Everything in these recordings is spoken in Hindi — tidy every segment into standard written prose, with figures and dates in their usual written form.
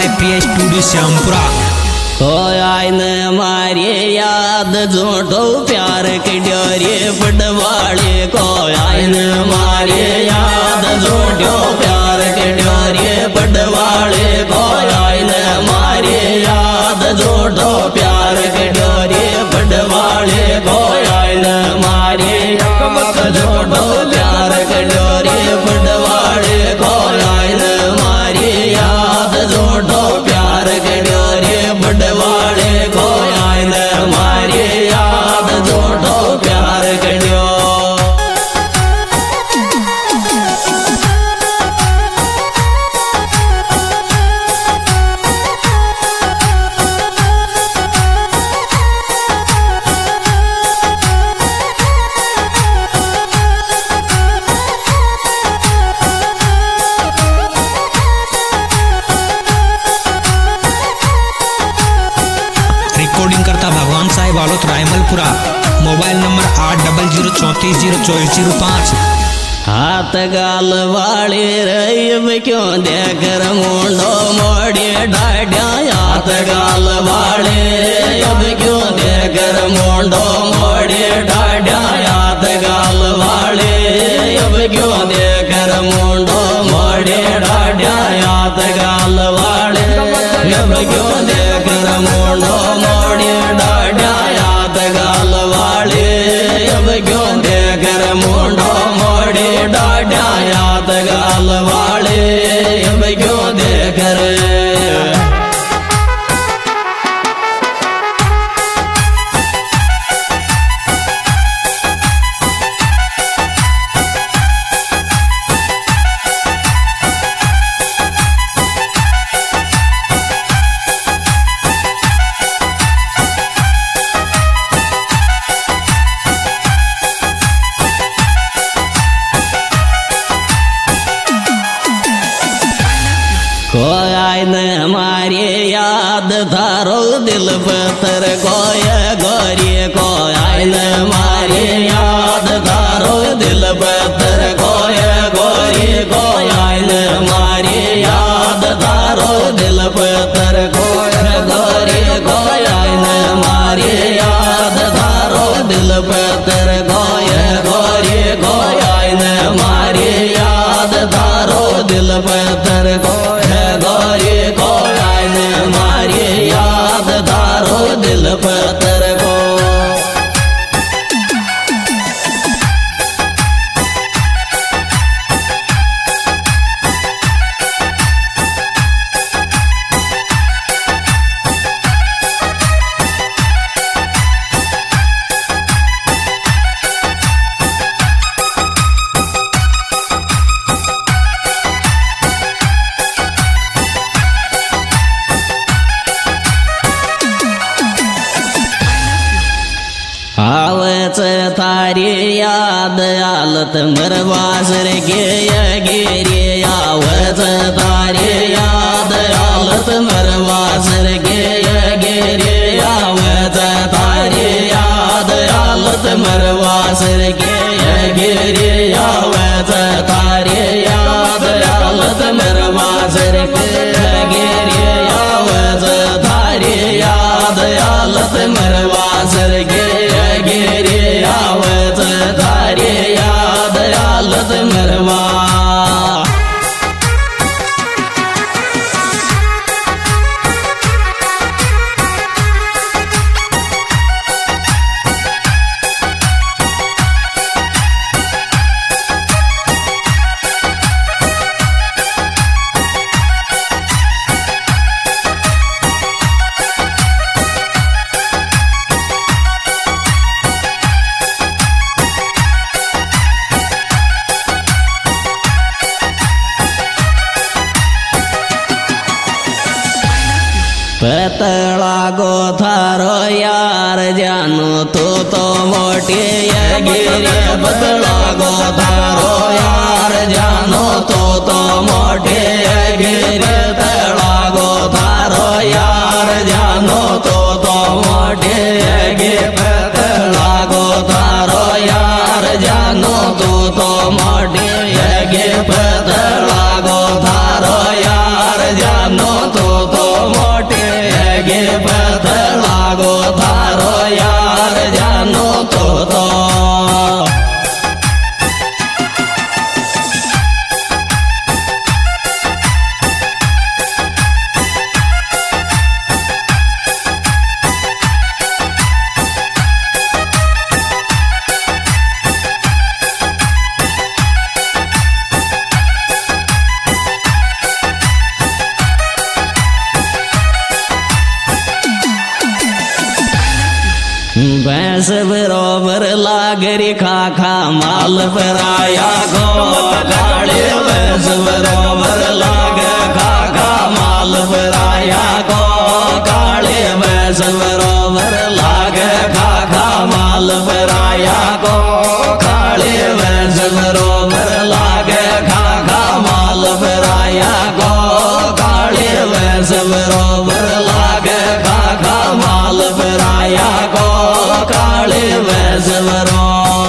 प्रिय स्टूडियो श्यामपुरा। तो आइन मारे याद झूठो प्यार के डोरे पटवाले को आइन मारे याद झूठो प्यार के डोरे पटवाले को आइन मारे याद झूठो प्यार के डोरे पटवाले को आइन मारे झूठो प्यार के डोरे पटवाले को आइन मारे याद झूठो प्यार के डोरे पटवाले को आइन मारे याद झूठो प्यार के डोरे। रिकॉर्डिंग करता भगवान साहिब आलोत रायमलपुरा। Mobile number 80340405। हाथ गाल वाले रैब क्यों देख मुंडो मोड़े डाड्या हाथ गाल वाले अब क्यों देख मुंडो मोड़े डाड्या हाथ गाल वाले अब क्यों देख मुंडो मोड़े डाड्या हाथ गाल वाले अब क्यों देख मुंडो मोड़े डाड्या हाथ गाल वाले अब क्यों देख मुंडो मोड़े डाड्या याद गाल वाले अब क्यों देख आइन हमारे याद थारो दिल पत्थर कोय गोरी को आइन हमारे याद थारो दिल पत्थर कोय गोरी को आइन हमारे याद थारो दिल पत्थर कोय गोरी को आइन हमारे याद थारो दिल पत्थर कोय गोरी को आइन हमारे याद थारो दिल पत्थर कोय गोरी को आइन हमारे याद थारो दिल पत्थर को। आवच थारी याद आलत मरवासर के गिरे आवच थारी याद आलत मरवासर के गिरे आवच थारी याद आलत मरवासर के गिरे आवच थारी याद आलत मरवासर के गिरे आवच थारी याद आलत मरवासर के गिरे आवत थारे याद आलत मरवा। पतला गो थारो यार जानो तो मोटे गिरे पतला गो थारो यार जानो तो मोटे गिरे तला गो थारो यार जानो तो मोटे गे पतला गो थारो यार जानो तो मोटे गे पतला गो थारो यार जानो तो पत लागो थारो यार जानो तो भैंस बरोबर लागरी खा माल पराया गो काले भैंस बरोबर लाग खा माल पराया गो काले भैंस बरोबर लाग खा माल पराया गो काले भैंस बरोबर लाग खा माल पराया गो काले भैंस बरोबर लाग खा माल पराया गो काले भैंस बरो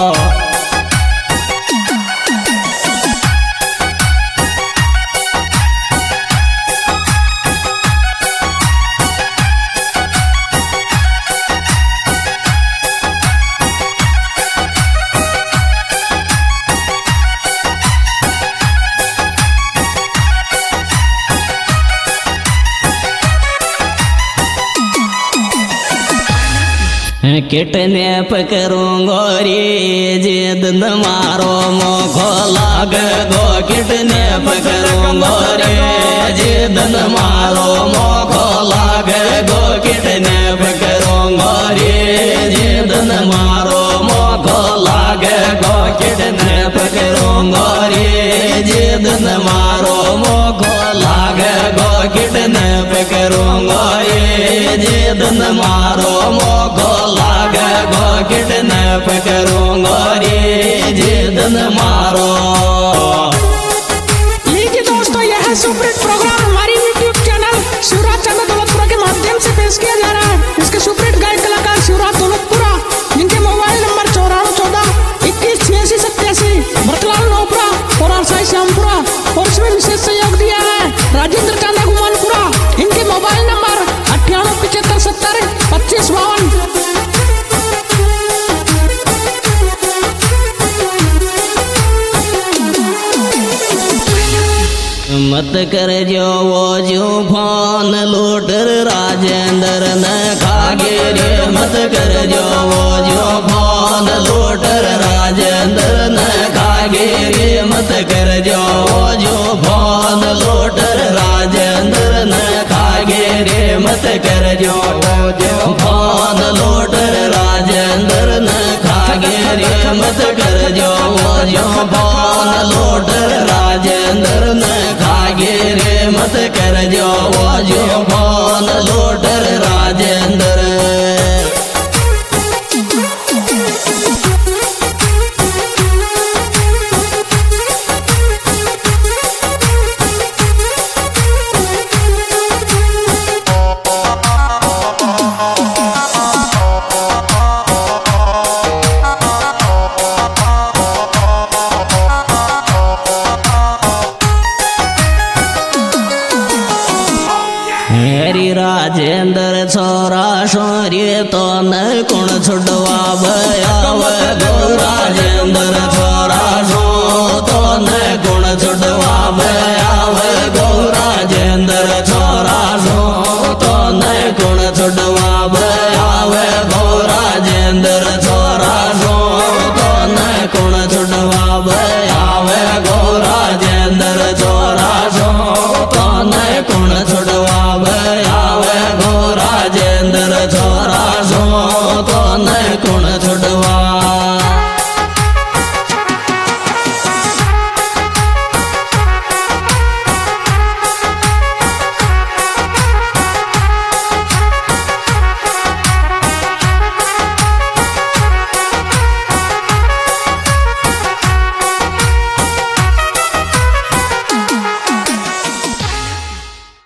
किटने पकड़ूंगो रे जिद मारो मोखो लाग गो किटने पकड़ूंगो रे जिद मारो मोखो लाग गो किटने पकड़ूंगो रे जिद मारो मोखो लाग गो किटने पकड़ूंगो रे जिद मारो मोखो लाग गो किटने पकड़ूंगो रे जिद मारो मोखो लाग गो किटने पकड़ूंगो रे जिद मारो। लीजिए दोस्तों, यह है सुपरहिट प्रोग्राम हमारी यूट्यूब चैनल शिवराज चंद्र दौलतपुरा के माध्यम से पेश किया जा रहा है। इसके सुपरहिट गायक कलाकार शिवराज दौलतपुरा, जिनके मोबाइल नंबर 9414218687, भरतलाल नोपरा और आरसाई श्यामपुरा, और इसमें विशेष सहयोग दिया है राजेंद्र चांदा गुमानपुरा। इनके मोबाइल नंबर 9875702552। मत कर जो वो जो फोन लूटर राजेंद्र न खागे रे मत कर जो वो जो फोन लूटर राजेंद्र न खागे रे मत कर जो वो जो फोन लूटर राजेंद्र न खागे रे मत कर जो वो जो फोन लूटर राजेंद्र न खागे रे मत कर जो वो जो फोन लूटर राजेंद्र न खागे रे मत कर जो वो जो फोन लूटर राजेंद्र। हरि राजेंद्र छोरा शौर्य तो न कुण छुड़वा भयाव गो राजेंद्र